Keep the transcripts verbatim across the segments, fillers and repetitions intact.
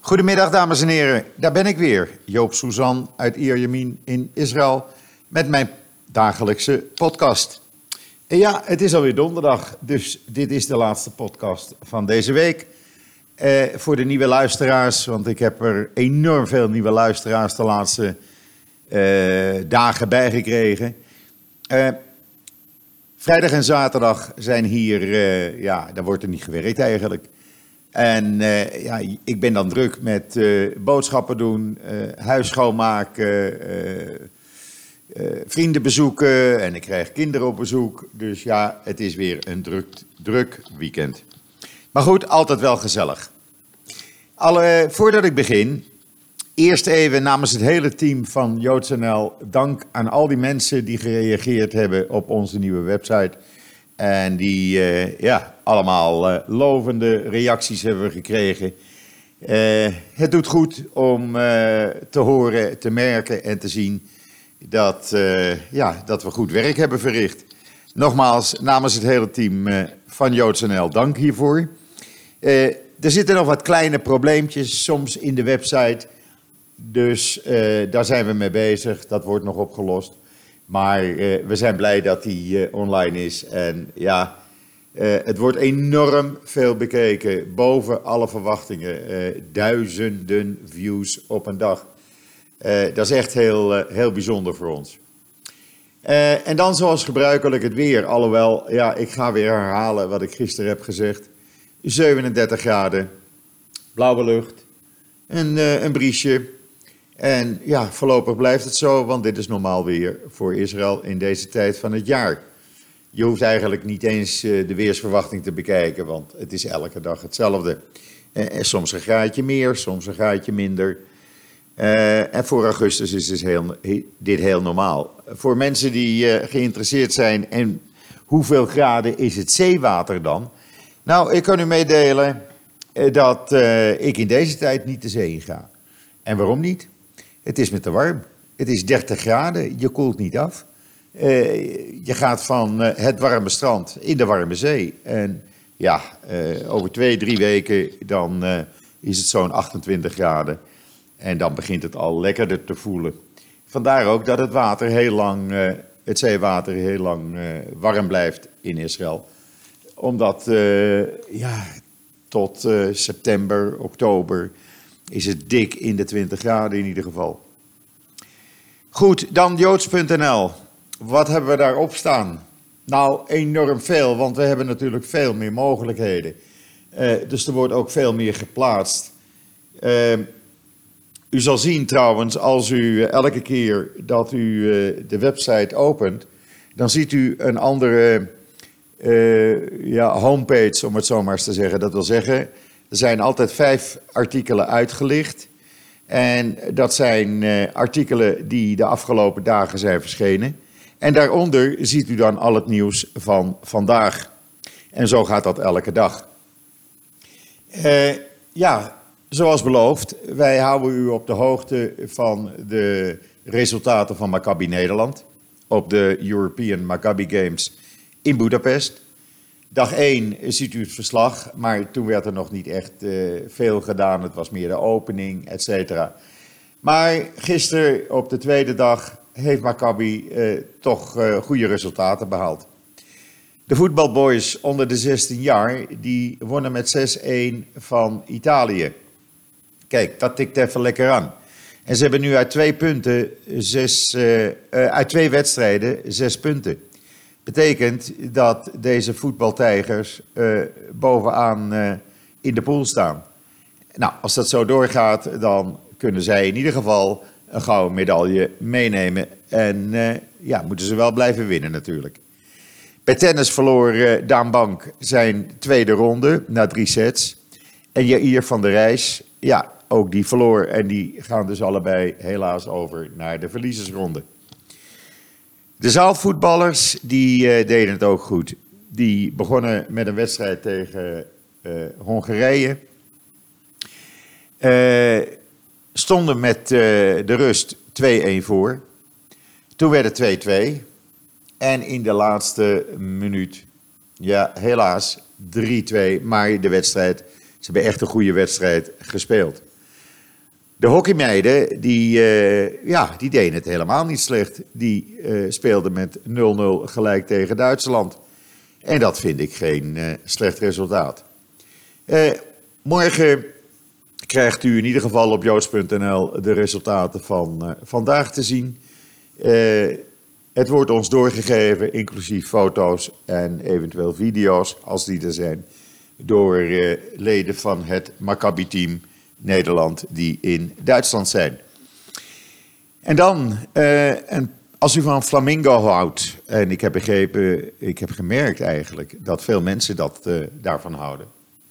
Goedemiddag dames en heren, daar ben ik weer, Joop Suzan uit Ierjemien in Israël met mijn dagelijkse podcast. En ja, het is alweer donderdag, dus dit is de laatste podcast van deze week. Eh, voor de nieuwe luisteraars, want ik heb er enorm veel nieuwe luisteraars de laatste eh, dagen bijgekregen. Eh, vrijdag en zaterdag zijn hier, eh, ja, daar wordt er niet gewerkt eigenlijk. En uh, ja, ik ben dan druk met uh, boodschappen doen, uh, huis schoonmaken, uh, uh, vrienden bezoeken en ik krijg kinderen op bezoek. Dus ja, het is weer een druk, druk weekend. Maar goed, altijd wel gezellig. Alle, voordat ik begin, eerst even namens het hele team van Joods N L dank aan al die mensen die gereageerd hebben op onze nieuwe website. En die uh, ja, allemaal uh, lovende reacties hebben gekregen. Uh, het doet goed om uh, te horen, te merken en te zien dat, uh, ja, dat we goed werk hebben verricht. Nogmaals, namens het hele team uh, van Joods N L, dank hiervoor. Uh, er zitten nog wat kleine probleempjes soms in de website. Dus uh, daar zijn we mee bezig. Dat wordt nog opgelost. Maar uh, we zijn blij dat die uh, online is. En ja, uh, het wordt enorm veel bekeken. Boven alle verwachtingen. Uh, duizenden views op een dag. Uh, dat is echt heel, uh, heel bijzonder voor ons. Uh, en dan zoals gebruikelijk het weer. Alhoewel, ja, ik ga weer herhalen wat ik gisteren heb gezegd. zevenendertig graden. Blauwe lucht. Een, uh, een briesje. En ja, voorlopig blijft het zo, want dit is normaal weer voor Israël in deze tijd van het jaar. Je hoeft eigenlijk niet eens de weersverwachting te bekijken, want het is elke dag hetzelfde. En soms een graadje meer, soms een graadje minder. En voor augustus is dit heel, dit heel normaal. Voor mensen die geïnteresseerd zijn en hoeveel graden is het zeewater dan? Nou, ik kan u meedelen dat ik in deze tijd niet de zee in ga. En waarom niet? Het is me te warm. Het is dertig graden, je koelt niet af. Uh, je gaat van uh, het warme strand in de warme zee. En ja, uh, over twee, drie weken dan uh, is het zo'n achtentwintig graden. En dan begint het al lekkerder te voelen. Vandaar ook dat het water heel lang, uh, het zeewater heel lang uh, warm blijft in Israël. Omdat, uh, ja, tot uh, september, oktober is het dik in de twintig graden in ieder geval. Goed, dan joods punt n l. Wat hebben we daarop staan? Nou, enorm veel, want we hebben natuurlijk veel meer mogelijkheden. Uh, dus er wordt ook veel meer geplaatst. Uh, u zal zien trouwens, als u uh, elke keer dat u uh, de website opent, dan ziet u een andere uh, ja, homepage, om het zo maar eens te zeggen. Dat wil zeggen, er zijn altijd vijf artikelen uitgelicht. En dat zijn uh, artikelen die de afgelopen dagen zijn verschenen. En daaronder ziet u dan al het nieuws van vandaag. En zo gaat dat elke dag. Uh, ja, zoals beloofd, wij houden u op de hoogte van de resultaten van Maccabi Nederland. Op de European Maccabi Games in Budapest. Dag één ziet u het verslag, maar toen werd er nog niet echt uh, veel gedaan. Het was meer de opening, et cetera. Maar gisteren op de tweede dag heeft Maccabi uh, toch uh, goede resultaten behaald. De voetbalboys onder de zestien jaar, die wonnen met zes-een van Italië. Kijk, dat tikt even lekker aan. En ze hebben nu uit twee punten, zes, uh, uh, uit twee wedstrijden, zes punten. Betekent dat deze voetbaltijgers uh, bovenaan uh, in de pool staan. Nou, als dat zo doorgaat, dan kunnen zij in ieder geval een gouden medaille meenemen. En uh, ja, moeten ze wel blijven winnen natuurlijk. Bij tennis verloor uh, Daan Bank zijn tweede ronde na drie sets. En Jair van der Rijs, ja, ook die verloor. En die gaan dus allebei helaas over naar de verliezersronde. De zaalvoetballers, die uh, deden het ook goed. Die begonnen met een wedstrijd tegen uh, Hongarije. Uh, stonden met uh, de rust twee-een voor. Toen werd het twee-twee. En in de laatste minuut, ja helaas, drie-twee. Maar de wedstrijd, ze hebben echt een goede wedstrijd gespeeld. De hockeymeiden, die, uh, ja, die deden het helemaal niet slecht. Die uh, speelden met nul nul gelijk tegen Duitsland. En dat vind ik geen uh, slecht resultaat. Uh, morgen krijgt u in ieder geval op joods punt n l de resultaten van uh, vandaag te zien. Uh, het wordt ons doorgegeven, inclusief foto's en eventueel video's, als die er zijn, door uh, leden van het Maccabi-team Nederland die in Duitsland zijn. En dan, uh, en als u van flamingo houdt, en ik heb begrepen, ik heb gemerkt eigenlijk dat veel mensen dat uh, daarvan houden.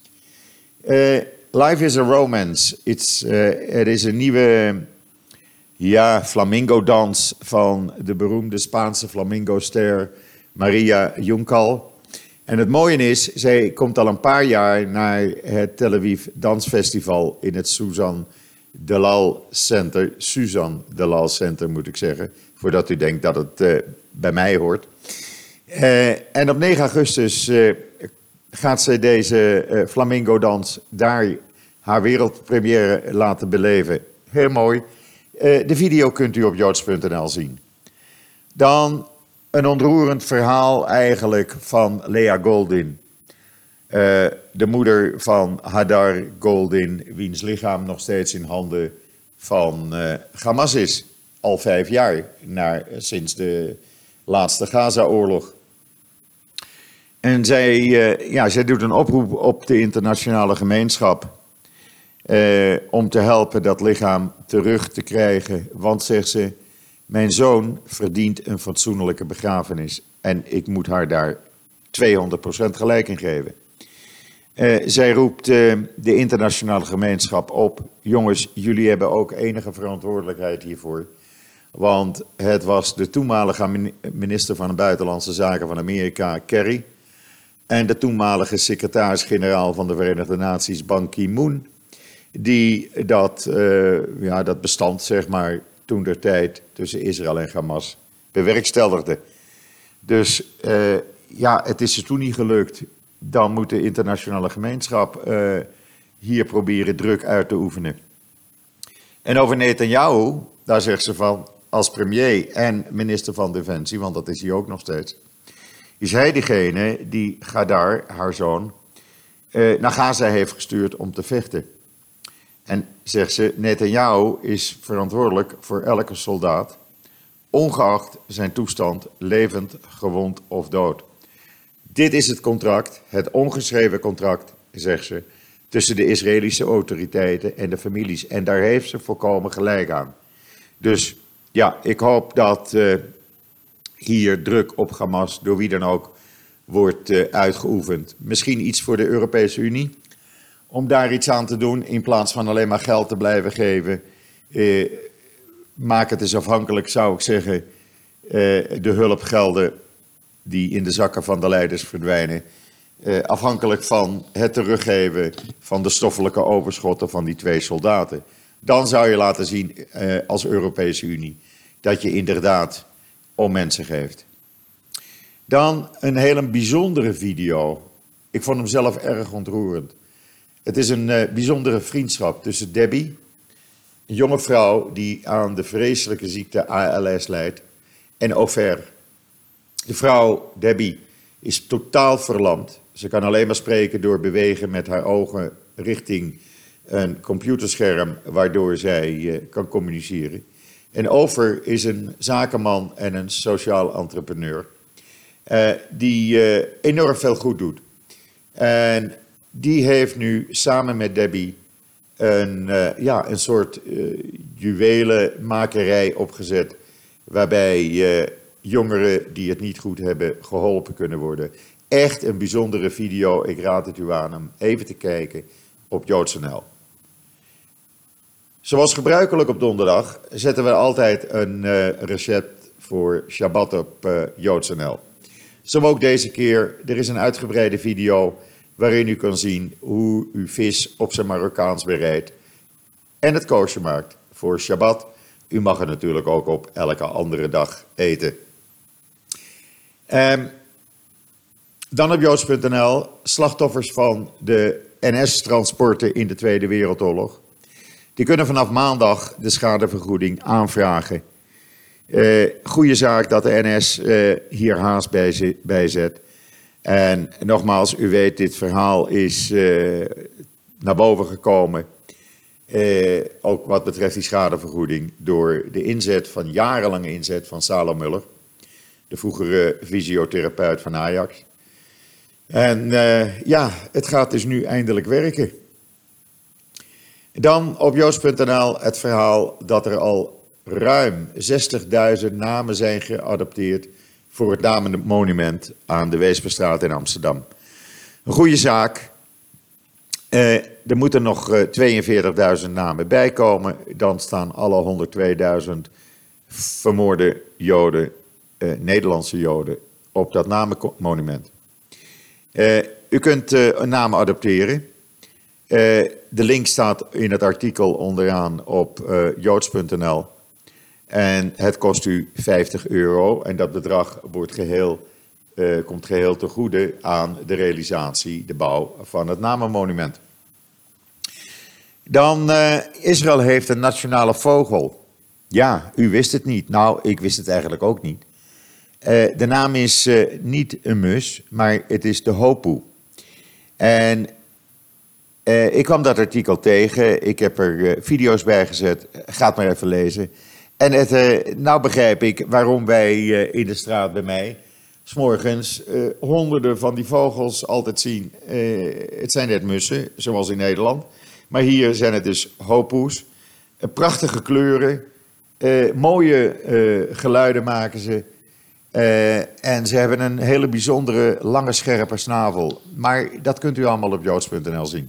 Uh, Life is a Romance. It's, uh, er is een nieuwe ja, flamingo-dans van de beroemde Spaanse flamingo-ster Maria Juncal. En het mooie is, zij komt al een paar jaar naar het Tel Aviv Dansfestival in het Suzan Delal Center. Suzan Delal Center moet ik zeggen, voordat u denkt dat het uh, bij mij hoort. Uh, en op negen augustus uh, gaat zij deze uh, flamingo-dans daar haar wereldpremière laten beleven. Heel mooi. Uh, de video kunt u op joods punt n l zien. Dan een ontroerend verhaal eigenlijk van Lea Goldin. Uh, de moeder van Hadar Goldin, wiens lichaam nog steeds in handen van uh, Hamas is. Al vijf jaar, naar, sinds de laatste Gaza-oorlog. En zij, uh, ja, zij doet een oproep op de internationale gemeenschap uh, om te helpen dat lichaam terug te krijgen. Want, zegt ze, mijn zoon verdient een fatsoenlijke begrafenis. En ik moet haar daar tweehonderd procent gelijk in geven. Uh, zij roept uh, de internationale gemeenschap op. Jongens, jullie hebben ook enige verantwoordelijkheid hiervoor. Want het was de toenmalige minister van Buitenlandse Zaken van Amerika, Kerry, en de toenmalige secretaris-generaal van de Verenigde Naties, Ban Ki-moon, die dat, uh, ja, dat bestand, zeg maar, toen der tijd tussen Israël en Hamas bewerkstelligde. Dus uh, ja, het is er toen niet gelukt. Dan moet de internationale gemeenschap uh, hier proberen druk uit te oefenen. En over Netanyahu, daar zegt ze van, als premier en minister van Defensie, want dat is hij ook nog steeds, is hij degene die Hadar, haar zoon, uh, naar Gaza heeft gestuurd om te vechten. En zegt ze, Netanyahu is verantwoordelijk voor elke soldaat, ongeacht zijn toestand, levend, gewond of dood. Dit is het contract, het ongeschreven contract, zegt ze, tussen de Israëlische autoriteiten en de families. En daar heeft ze volkomen gelijk aan. Dus ja, ik hoop dat uh, hier druk op Hamas, door wie dan ook, wordt uh, uitgeoefend. Misschien iets voor de Europese Unie, om daar iets aan te doen, in plaats van alleen maar geld te blijven geven. Uh, maak het eens afhankelijk, zou ik zeggen, uh, de hulpgelden die in de zakken van de leiders verdwijnen, uh, afhankelijk van het teruggeven van de stoffelijke overschotten van die twee soldaten. Dan zou je laten zien uh, als Europese Unie dat je inderdaad om mensen geeft. Dan een hele bijzondere video. Ik vond hem zelf erg ontroerend. Het is een uh, bijzondere vriendschap tussen Debbie, een jonge vrouw die aan de vreselijke ziekte A L S lijdt, en Ofer. De vrouw, Debbie, is totaal verlamd. Ze kan alleen maar spreken door bewegen met haar ogen richting een computerscherm, waardoor zij uh, kan communiceren. En Ofer is een zakenman en een sociaal entrepreneur, uh, die uh, enorm veel goed doet. En die heeft nu samen met Debbie een, uh, ja, een soort uh, juwelenmakerij opgezet, waarbij uh, jongeren die het niet goed hebben geholpen kunnen worden. Echt een bijzondere video. Ik raad het u aan om even te kijken op joods punt n l. Zoals gebruikelijk op donderdag zetten we altijd een uh, recept voor Shabbat op uh, joods punt n l. Zo ook deze keer. Er is een uitgebreide video waarin u kan zien hoe u vis op zijn Marokkaans bereidt en het koosje maakt voor Shabbat. U mag het natuurlijk ook op elke andere dag eten. Um, dan op joods punt n l, slachtoffers van de N S-transporten in de Tweede Wereldoorlog. Die kunnen vanaf maandag de schadevergoeding aanvragen. Uh, goeie zaak dat de N S uh, hier haast bij, bij zet. En nogmaals, u weet, dit verhaal is uh, naar boven gekomen. Uh, ook wat betreft die schadevergoeding door de inzet van jarenlange inzet van Salo Muller. De vroegere fysiotherapeut van Ajax. En uh, ja, het gaat dus nu eindelijk werken. Dan op joost punt n l het verhaal dat er al ruim zestigduizend namen zijn geadopteerd voor het namenmonument aan de Weesperstraat in Amsterdam. Een goede zaak. Uh, er moeten nog uh, tweeënveertigduizend namen bijkomen. Dan staan alle honderdtweeduizend vermoorde Joden, uh, Nederlandse Joden, op dat namenmonument. Uh, u kunt uh, een naam adopteren. Uh, de link staat in het artikel onderaan op uh, joods punt n l. En het kost u vijftig euro. En dat bedrag wordt geheel, uh, komt geheel ten goede aan de realisatie, de bouw van het namenmonument. Dan, uh, Israël heeft een nationale vogel. Ja, u wist het niet. Nou, ik wist het eigenlijk ook niet. Uh, de naam is uh, niet een mus, maar het is de hopu. En uh, ik kwam dat artikel tegen. Ik heb er uh, video's bij gezet. Ga het maar even lezen. En het, uh, nou begrijp ik waarom wij uh, in de straat bij mij 's morgens uh, honderden van die vogels altijd zien. Uh, het zijn net mussen, zoals in Nederland. Maar hier zijn het dus hopus. Uh, prachtige kleuren. Uh, mooie uh, geluiden maken ze. Uh, en ze hebben een hele bijzondere, lange, scherpe snavel. Maar dat kunt u allemaal op joods punt n l zien.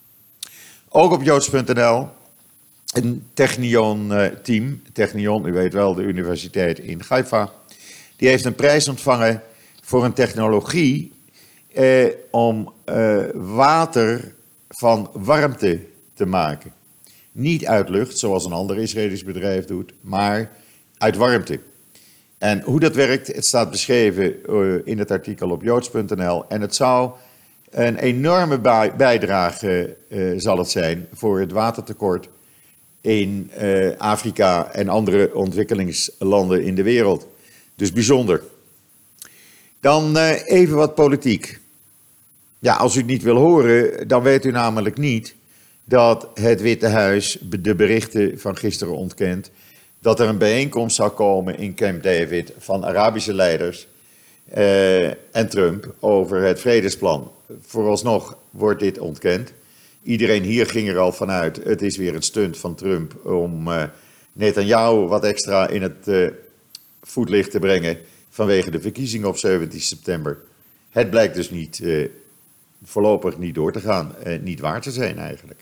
Ook op joods punt n l een Technion-team. Technion, u weet wel, de universiteit in Haifa. Die heeft een prijs ontvangen voor een technologie eh, om eh, water van warmte te maken. Niet uit lucht, zoals een ander Israëlisch bedrijf doet, maar uit warmte. En hoe dat werkt, het staat beschreven uh, in het artikel op joods punt n l. En het zou een enorme bijdrage uh, zal het zijn voor het watertekort in uh, Afrika en andere ontwikkelingslanden in de wereld. Dus bijzonder. Dan uh, even wat politiek. Ja, als u het niet wil horen, dan weet u namelijk niet dat het Witte Huis de berichten van gisteren ontkent dat er een bijeenkomst zou komen in Camp David van Arabische leiders uh, en Trump over het vredesplan. Vooralsnog wordt dit ontkend. Iedereen hier ging er al vanuit, het is weer een stunt van Trump om uh, Netanyahu wat extra in het uh, voetlicht te brengen vanwege de verkiezingen op zeventien september. Het blijkt dus niet, uh, voorlopig niet door te gaan, uh, niet waar te zijn eigenlijk.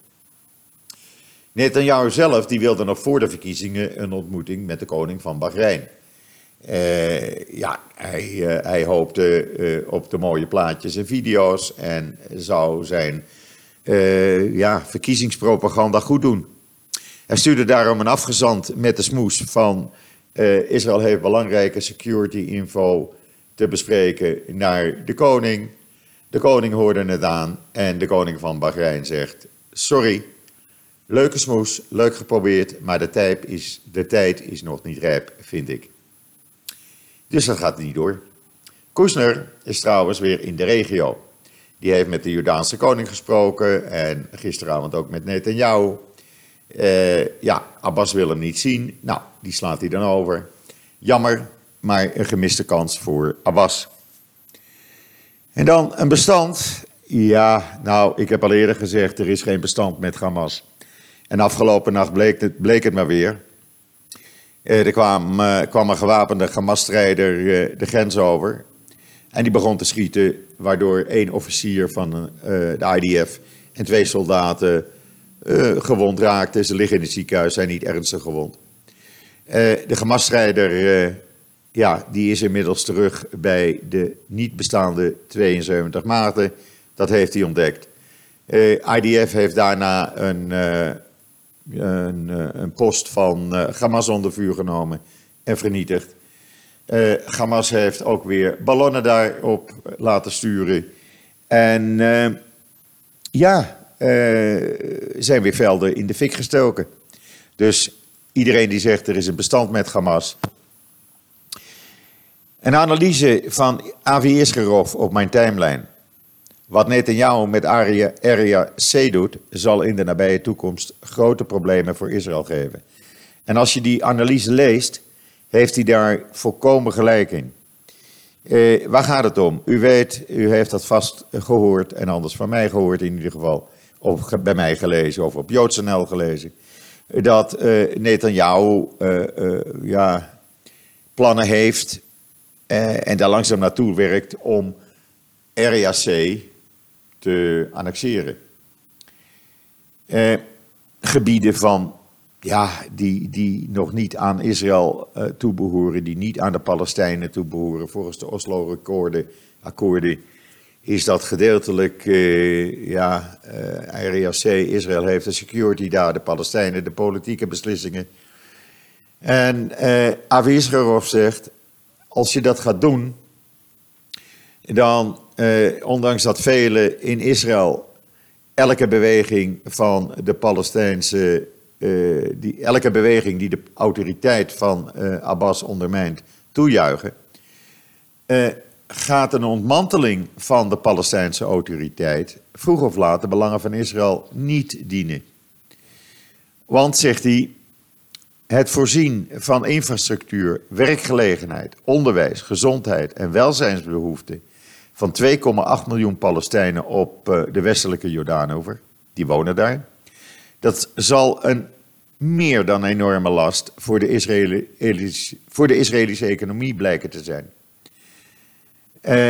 Netanyahu zelf die wilde nog voor de verkiezingen een ontmoeting met de koning van Bahrein. Uh, ja, hij, uh, hij hoopte uh, op de mooie plaatjes en video's en zou zijn uh, ja, verkiezingspropaganda goed doen. Hij stuurde daarom een afgezant met de smoes van uh, Israël heeft belangrijke security info te bespreken naar de koning. De koning hoorde het aan en de koning van Bahrein zegt sorry. Leuke smoes, leuk geprobeerd, maar de tijd, is, de tijd is nog niet rijp, vind ik. Dus dat gaat niet door. Kushner is trouwens weer in de regio. Die heeft met de Jordaanse koning gesproken en gisteravond ook met Netanyahu. Uh, ja, Abbas wil hem niet zien. Nou, die slaat hij dan over. Jammer, maar een gemiste kans voor Abbas. En dan een bestand. Ja, nou, ik heb al eerder gezegd, er is geen bestand met Hamas. En afgelopen nacht bleek het, bleek het maar weer. Uh, er kwam, uh, kwam een gewapende Hamas-strijder uh, de grens over. En die begon te schieten, waardoor één officier van uh, de I D F en twee soldaten uh, gewond raakten. Ze liggen in het ziekenhuis, zijn niet ernstig gewond. Uh, de Hamas-strijder, uh, ja, die is inmiddels terug bij de niet bestaande tweeënzeventig maten. Dat heeft hij ontdekt. Uh, I D F heeft daarna een... Uh, Een, een post van uh, Hamas onder vuur genomen en vernietigd. Uh, Hamas heeft ook weer ballonnen daarop laten sturen. En uh, ja, zijn weer velden in de fik gestoken. Dus iedereen die zegt er is een bestand met Hamas. Een analyse van Avi Isgerov op mijn timeline. Wat Netanyahu met Area, Area C doet, zal in de nabije toekomst grote problemen voor Israël geven. En als je die analyse leest, heeft hij daar volkomen gelijk in. Eh, waar gaat het om? U weet, u heeft dat vast gehoord en anders van mij gehoord in ieder geval. Of bij mij gelezen of op Joods punt n l gelezen. Dat eh, Netanyahu eh, eh, ja, plannen heeft eh, en daar langzaam naartoe werkt om Area C te annexeren. Eh, gebieden van, ja, die, die nog niet aan Israël uh, toebehoren, die niet aan de Palestijnen toebehoren. Volgens de Oslo-akkoorden akkoorden, is dat gedeeltelijk, uh, ja, uh, Area C, Israël heeft de security daar, de Palestijnen, de politieke beslissingen. En uh, Avi Isgerov zegt, als je dat gaat doen, dan, uh, ondanks dat velen in Israël elke beweging van de Palestijnse, uh, die, elke beweging die de autoriteit van uh, Abbas ondermijnt, toejuichen, uh, gaat een ontmanteling van de Palestijnse autoriteit vroeg of laat de belangen van Israël niet dienen. Want, zegt hij, het voorzien van infrastructuur, werkgelegenheid, onderwijs, gezondheid en welzijnsbehoeften van twee komma acht miljoen Palestijnen op de westelijke Jordaanoever, die wonen daar, dat zal een meer dan enorme last voor de Israëlische, voor de Israëlische economie blijken te zijn. Uh,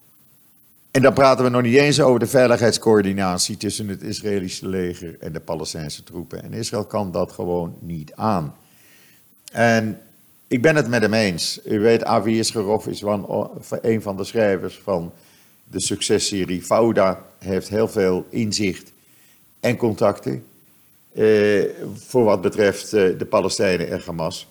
en dan praten we nog niet eens over de veiligheidscoördinatie tussen het Israëlische leger en de Palestijnse troepen. En Israël kan dat gewoon niet aan. En ik ben het met hem eens. U weet, Avi Isgerov is een van de schrijvers van de successerie Fauda. Hij heeft heel veel inzicht en contacten uh, voor wat betreft uh, de Palestijnen en Hamas.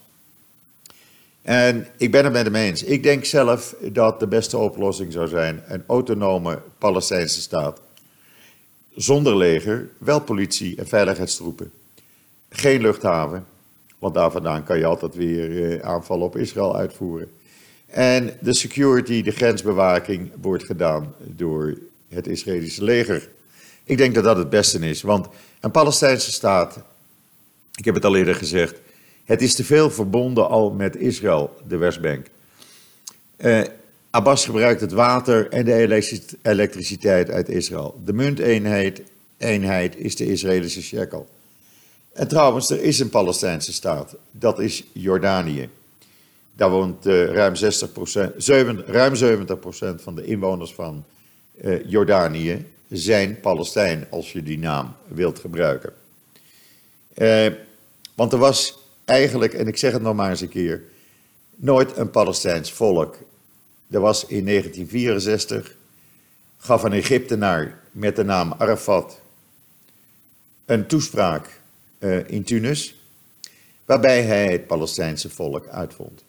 En ik ben het met hem eens. Ik denk zelf dat de beste oplossing zou zijn een autonome Palestijnse staat. Zonder leger, wel politie en veiligheidstroepen. Geen luchthaven, want daar vandaan kan je altijd weer eh, aanvallen op Israël uitvoeren. En de security, de grensbewaking, wordt gedaan door het Israëlische leger. Ik denk dat dat het beste is, want een Palestijnse staat, ik heb het al eerder gezegd, het is te veel verbonden al met Israël, de Westbank. Uh, Abbas gebruikt het water en de elektriciteit uit Israël. De munteenheid eenheid is de Israëlische shekel. En trouwens, er is een Palestijnse staat. Dat is Jordanië. Daar woont uh, ruim, zestig procent, zeven, ruim zeventig procent van de inwoners van uh, Jordanië zijn Palestijn, als je die naam wilt gebruiken. Uh, want er was eigenlijk, en ik zeg het nog maar eens een keer, nooit een Palestijns volk. Er was in negentien vierenzestig, gaf een Egyptenaar met de naam Arafat een toespraak uh, in Tunis, waarbij hij het Palestijnse volk uitvond.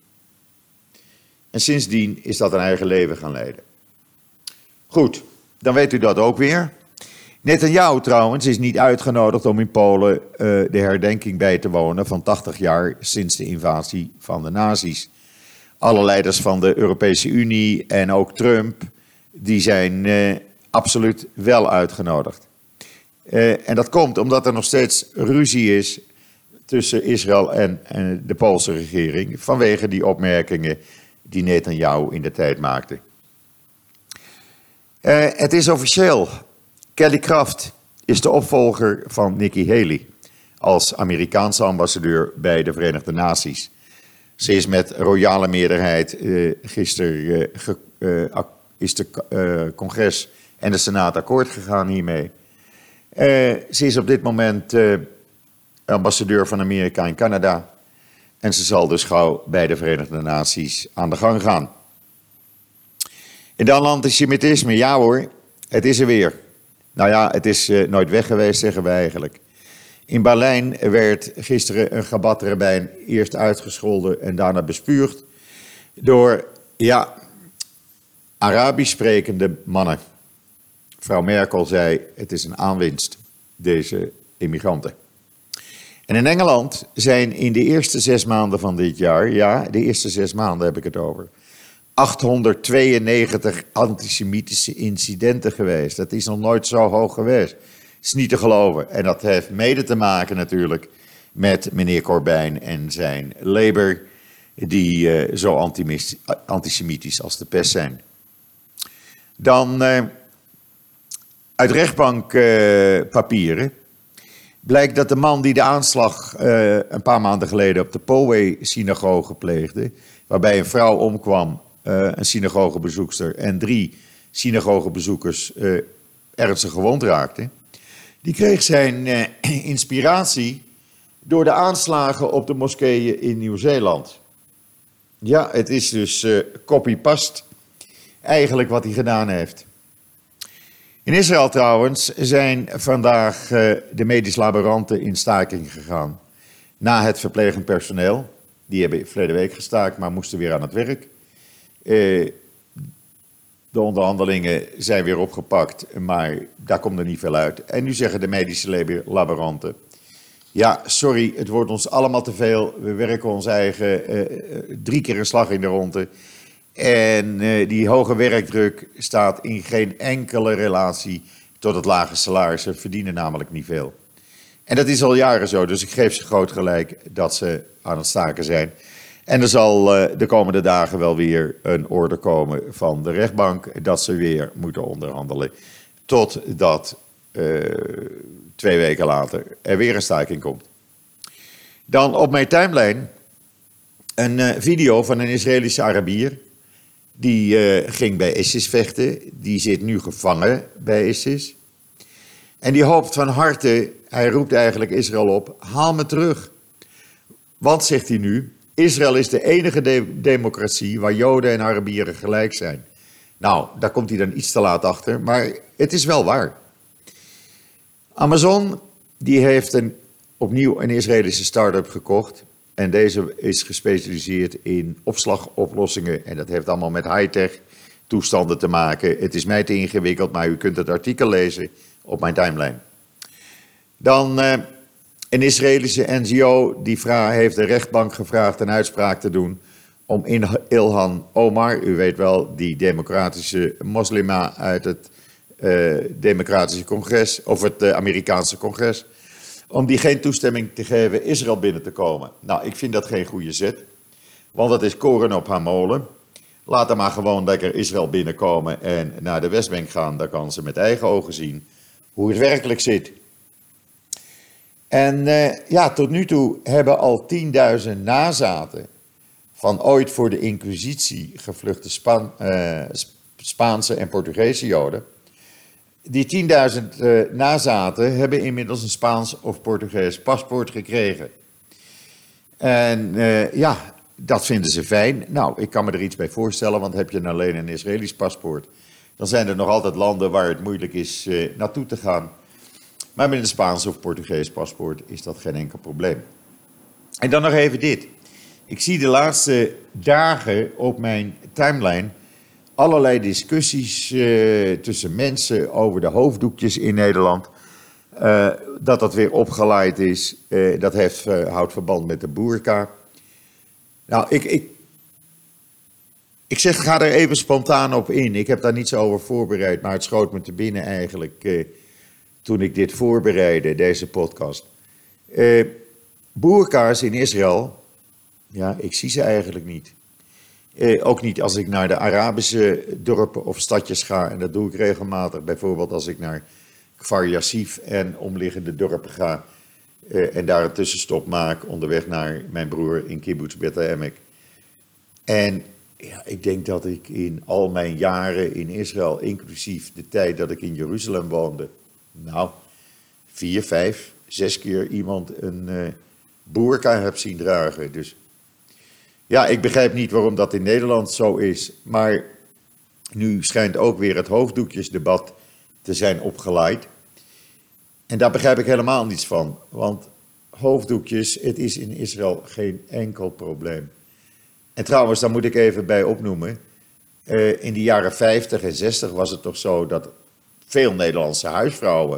En sindsdien is dat een eigen leven gaan leiden. Goed, dan weet u dat ook weer. Netanyahu trouwens is niet uitgenodigd om in Polen uh, de herdenking bij te wonen van tachtig jaar sinds de invasie van de nazi's. Alle leiders van de Europese Unie en ook Trump, die zijn uh, absoluut wel uitgenodigd. Uh, en dat komt omdat er nog steeds ruzie is tussen Israël en, en de Poolse regering vanwege die opmerkingen die Netanyahu in de tijd maakte. Uh, het is officieel. Kelly Craft is de opvolger van Nikki Haley als Amerikaanse ambassadeur bij de Verenigde Naties. Ze is met royale meerderheid uh, gisteren uh, ge, uh, is de uh, congres en de Senaat akkoord gegaan hiermee. Uh, ze is op dit moment uh, ambassadeur van Amerika in Canada en ze zal dus gauw bij de Verenigde Naties aan de gang gaan. En dan antisemitisme, ja hoor, het is er weer. Nou ja, het is uh, nooit weg geweest, zeggen we eigenlijk. In Berlijn werd gisteren een Chabad-rabbijn eerst uitgescholden en daarna bespuugd door, ja, Arabisch sprekende mannen. Mevrouw Merkel zei, het is een aanwinst. deze immigranten. En in Engeland zijn in de eerste zes maanden van dit jaar, ja, de eerste zes maanden heb ik het over, achthonderdtweeënnegentig antisemitische incidenten geweest. Dat is nog nooit zo hoog geweest. Het is niet te geloven. En dat heeft mede te maken natuurlijk met meneer Corbyn en zijn Labour, die uh, zo antisemitisch als de pest zijn. Dan uh, uit rechtbankpapieren uh, blijkt dat de man die de aanslag uh, een paar maanden geleden op de Poway-synagoge pleegde, waarbij een vrouw omkwam, uh, een synagogebezoekster en drie synagogebezoekers uh, ernstig gewond raakten, die kreeg zijn uh, inspiratie door de aanslagen op de moskeeën in Nieuw-Zeeland. Ja, het is dus uh, copy-past eigenlijk wat hij gedaan heeft. In Israël trouwens zijn vandaag uh, de medisch laboranten in staking gegaan. Na het verplegend personeel. Die hebben verleden week gestaakt, maar moesten weer aan het werk. Uh, de onderhandelingen zijn weer opgepakt, maar daar komt er niet veel uit. En nu zeggen de medische laboranten: ja, sorry, het wordt ons allemaal te veel. We werken ons eigen uh, drie keer een slag in de ronde. En uh, die hoge werkdruk staat in geen enkele relatie tot het lage salaris. Ze verdienen namelijk niet veel. En dat is al jaren zo, dus ik geef ze groot gelijk dat ze aan het staken zijn. En er zal uh, de komende dagen wel weer een orde komen van de rechtbank dat ze weer moeten onderhandelen. Totdat uh, twee weken later er weer een staking komt. Dan op mijn timeline een uh, video van een Israëlische Arabier. Die uh, ging bij ISIS vechten. Die zit nu gevangen bij ISIS. En die hoopt van harte, hij roept eigenlijk Israël op: haal me terug. Want, zegt hij nu, Israël is de enige de- democratie waar Joden en Arabieren gelijk zijn. Nou, daar komt hij dan iets te laat achter, maar het is wel waar. Amazon, die heeft een, opnieuw een Israëlische start-up gekocht. En deze is gespecialiseerd in opslagoplossingen. En dat heeft allemaal met high-tech toestanden te maken. Het is mij te ingewikkeld, maar u kunt het artikel lezen op mijn timeline. Dan uh, een Israëlische N G O die vra- heeft de rechtbank gevraagd een uitspraak te doen om Ilhan Omar, u weet wel, die democratische moslima uit het uh, democratische congres, of het uh, Amerikaanse congres, om die geen toestemming te geven Israël binnen te komen. Nou, ik vind dat geen goede zet, want dat is koren op haar molen. Laat er maar gewoon lekker Israël binnenkomen en naar de Westbank gaan. Dan kan ze met eigen ogen zien hoe het werkelijk zit. En uh, ja, tot nu toe hebben al tienduizend nazaten van ooit voor de Inquisitie gevluchte Span, uh, Spaanse en Portugese Joden. Die tienduizend uh, nazaten hebben inmiddels een Spaans of Portugees paspoort gekregen. En uh, ja, dat vinden ze fijn. Nou, ik kan me er iets bij voorstellen, want heb je alleen een Israëlisch paspoort, dan zijn er nog altijd landen waar het moeilijk is uh, naartoe te gaan. Maar met een Spaans of Portugees paspoort is dat geen enkel probleem. En dan nog even dit. Ik zie de laatste dagen op mijn timeline allerlei discussies uh, tussen mensen over de hoofddoekjes in Nederland. Uh, dat dat weer opgeleid is. Uh, dat heeft, uh, houdt verband met de boerka. Nou, ik, ik, ik zeg, ga er even spontaan op in. Ik heb daar niets over voorbereid, maar het schoot me te binnen eigenlijk uh, toen ik dit voorbereidde, deze podcast. Uh, boerka's in Israël, ja, ik zie ze eigenlijk niet. Uh, ook niet als ik naar de Arabische dorpen of stadjes ga. En dat doe ik regelmatig. Bijvoorbeeld als ik naar Kfar Yassif en omliggende dorpen ga. Uh, en daar een tussenstop maak onderweg naar mijn broer in Kibbutz Beth Emek. En ja, ik denk dat ik in al mijn jaren in Israël, inclusief de tijd dat ik in Jeruzalem woonde, nou, vier, vijf, zes keer iemand een uh, boerka heb zien dragen. Dus ja, ik begrijp niet waarom dat in Nederland zo is. Maar nu schijnt ook weer het hoofddoekjesdebat te zijn opgeleid. En daar begrijp ik helemaal niets van. Want hoofddoekjes, het is in Israël geen enkel probleem. En trouwens, daar moet ik even bij opnoemen. Uh, in de jaren vijftig en zestig was het toch zo dat veel Nederlandse huisvrouwen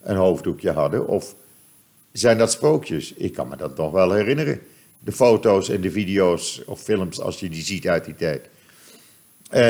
een hoofddoekje hadden? Of zijn dat sprookjes? Ik kan me dat nog wel herinneren. De foto's en de video's of films, als je die ziet uit die tijd. Uh,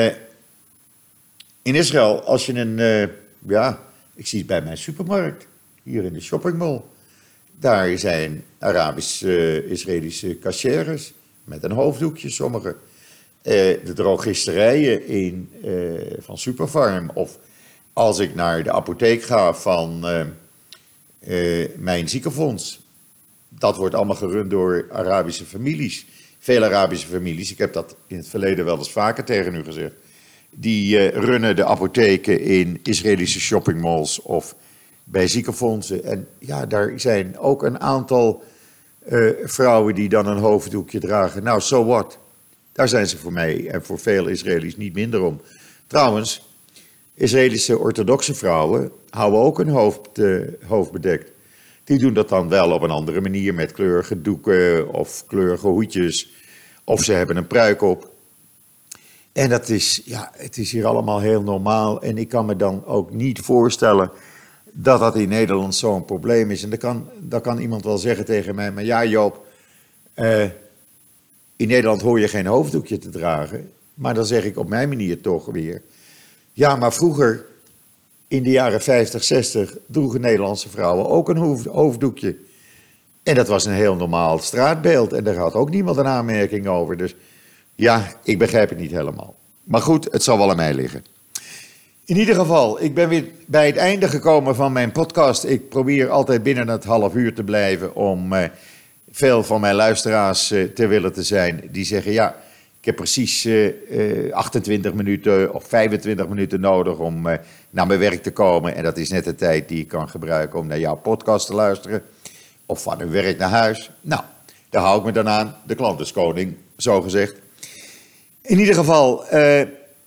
in Israël, als je een, uh, ja, ik zie het bij mijn supermarkt, hier in de shoppingmall. Daar zijn Arabisch-Israëlische uh, cashiers met een hoofddoekje, sommige. Uh, de drogisterijen in, uh, van Superfarm. Of als ik naar de apotheek ga van uh, uh, mijn ziekenfonds. Dat wordt allemaal gerund door Arabische families. Veel Arabische families, ik heb dat in het verleden wel eens vaker tegen u gezegd. Die uh, runnen de apotheken in Israëlische shoppingmalls of bij ziekenfondsen. En ja, daar zijn ook een aantal uh, vrouwen die dan een hoofddoekje dragen. Nou, so what? Daar zijn ze voor mij en voor veel Israëli's niet minder om. Trouwens, Israëlische orthodoxe vrouwen houden ook hun hoofd, uh, hoofd bedekt. Die doen dat dan wel op een andere manier met kleurige doeken of kleurige hoedjes. Of ze hebben een pruik op. En dat is, ja, het is hier allemaal heel normaal. En ik kan me dan ook niet voorstellen dat dat in Nederland zo'n probleem is. En dan kan, dan kan iemand wel zeggen tegen mij, maar ja Joop, uh, in Nederland hoor je geen hoofddoekje te dragen. Maar dan zeg ik op mijn manier toch weer, ja, maar vroeger, in de jaren vijftig, zestig, droegen Nederlandse vrouwen ook een hoofddoekje. En dat was een heel normaal straatbeeld. En daar had ook niemand een aanmerking over. Dus ja, ik begrijp het niet helemaal. Maar goed, het zal wel aan mij liggen. In ieder geval, ik ben weer bij het einde gekomen van mijn podcast. Ik probeer altijd binnen het half uur te blijven om uh, veel van mijn luisteraars uh, ter wille te zijn. Die zeggen, ja, ik heb precies uh, uh, achtentwintig minuten of vijfentwintig minuten nodig om uh, naar mijn werk te komen. En dat is net de tijd die ik kan gebruiken om naar jouw podcast te luisteren. Of van mijn werk naar huis. Nou, daar hou ik me dan aan. De klant is koning, zo gezegd. In ieder geval, uh,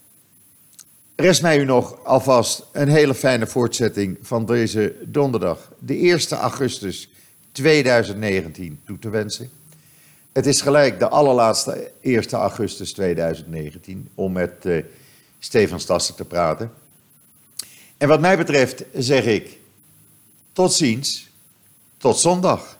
rest mij u nog alvast een hele fijne voortzetting van deze donderdag, de eerste augustus tweeduizend negentien, toe te wensen. Het is gelijk de allerlaatste eerste augustus tweeduizend negentien om met uh, Stefan Stassen te praten. En wat mij betreft zeg ik tot ziens, tot zondag.